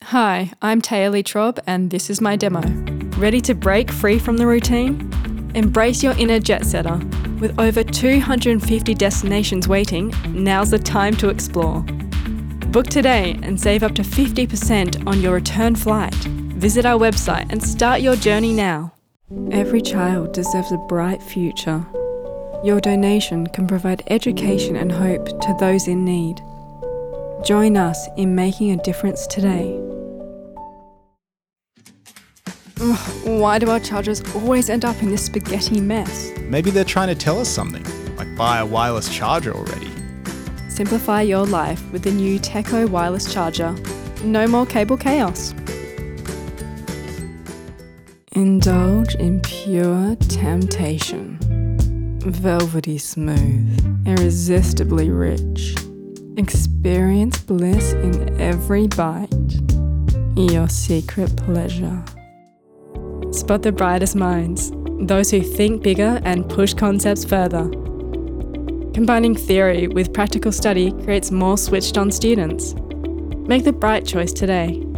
Hi, I'm Taya Lee Traub and this is my demo. Ready to break free from the routine? Embrace your inner jet setter. With over 250 destinations waiting, now's the time to explore. Book today and save up to 50% on your return flight. Visit our website and start your journey now. Every child deserves a bright future. Your donation can provide education and hope to those in need. Join us in making a difference today. Why do our chargers always end up in this spaghetti mess? Maybe they're trying to tell us something, like buy a wireless charger already. Simplify your life with the new Techo wireless charger. No more cable chaos. Indulge in pure temptation. Velvety smooth, irresistibly rich. Experience bliss in every bite. Your secret pleasure. Spot the brightest minds, those who think bigger and push concepts further. Combining theory with practical study creates more switched-on students. Make the bright choice today.